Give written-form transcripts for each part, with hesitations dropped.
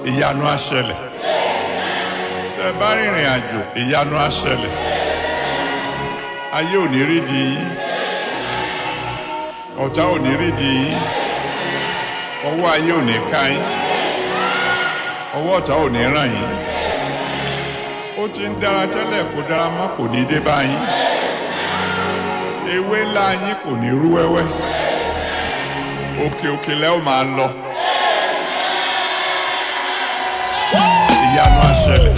ìyanu á ṣẹlẹ̀. Tẹ́ bá rìnrìn àjò, ìyanu á ṣẹlẹ̀. Ayé ò ní rídìí yín. Ọ̀tá ò ní rídìí yín. Ọwọ́ ayé ò ní ká yín. Ọwọ́ ọ̀tá ò ní ràn yín. Ó ti ń dára tẹ́lẹ̀ kó dára mọ́ kò ní dé bá yín. Ewé ńlá yín kò ní rú wẹ́wẹ́. Òkè òkè lẹ́ ò máa lọ. Ìyanu á ṣẹlẹ̀.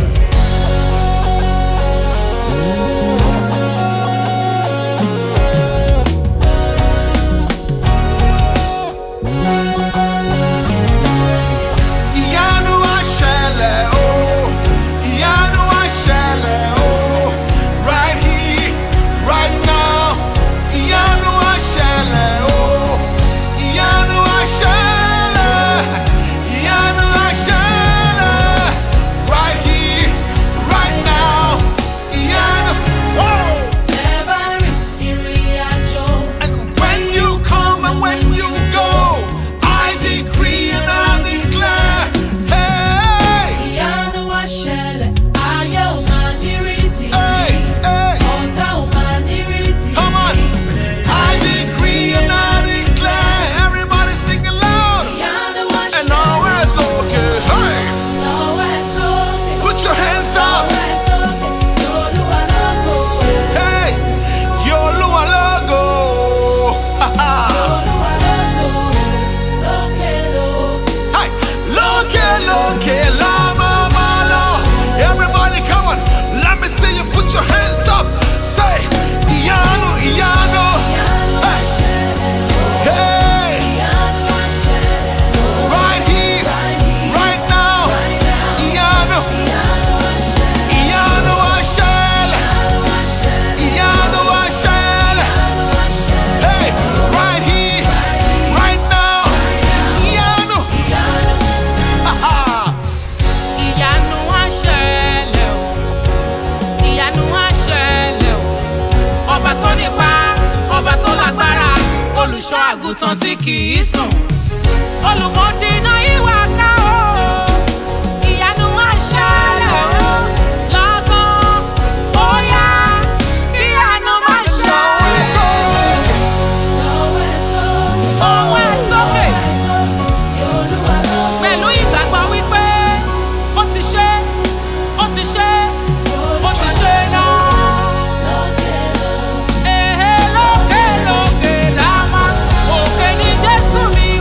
Olùṣọ́ àgùntàn tí kì í sùn, olùmọ̀jìnà ìwà ká o, ìyanu á ṣẹlẹ̀ o, lọ́gán ó yá kí ìyanu má ṣẹlẹ̀. Ọwọ́ ẹ̀ sókè pẹ̀lú ìgbàgbọ́ wípé ó ti ṣe, ó ti ṣe, ó ti ṣe náà. Lókè la máa òkè ní Jésù mi.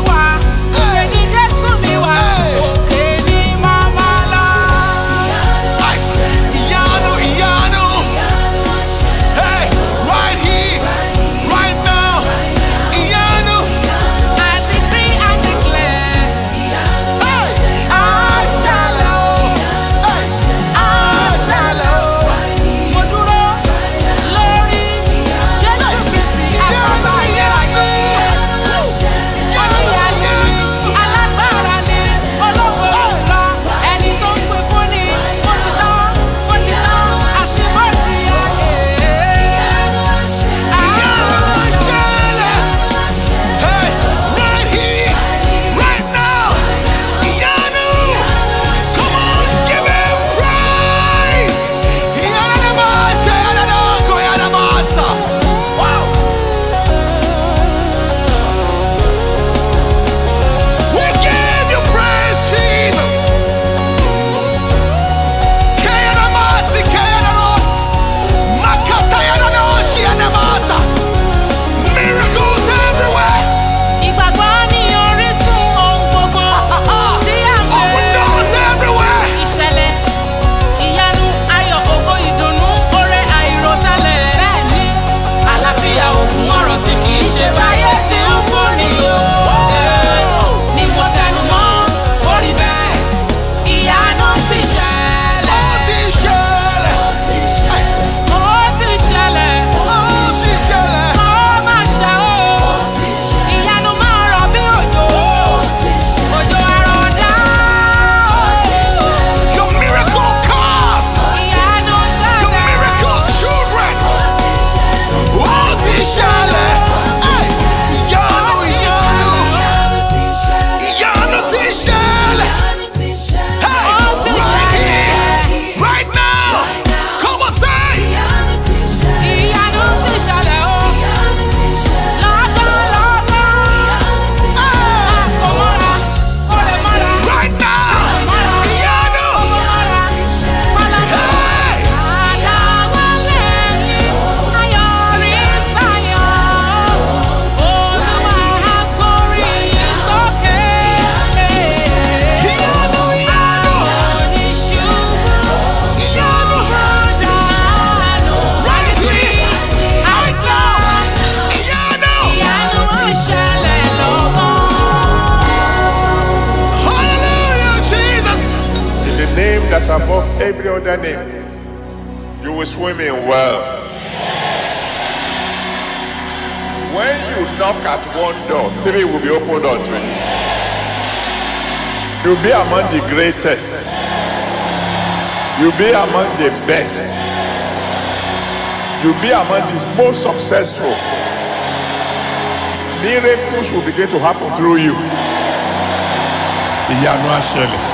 that's above every other name. You will swim in wealth. When you knock at one door, 3 will be opened unto you. You'll be among the greatest. You'll be among the best. You'll be among the most successful. Miracles will begin to happen through you. Ìyanu á ṣẹlẹ̀.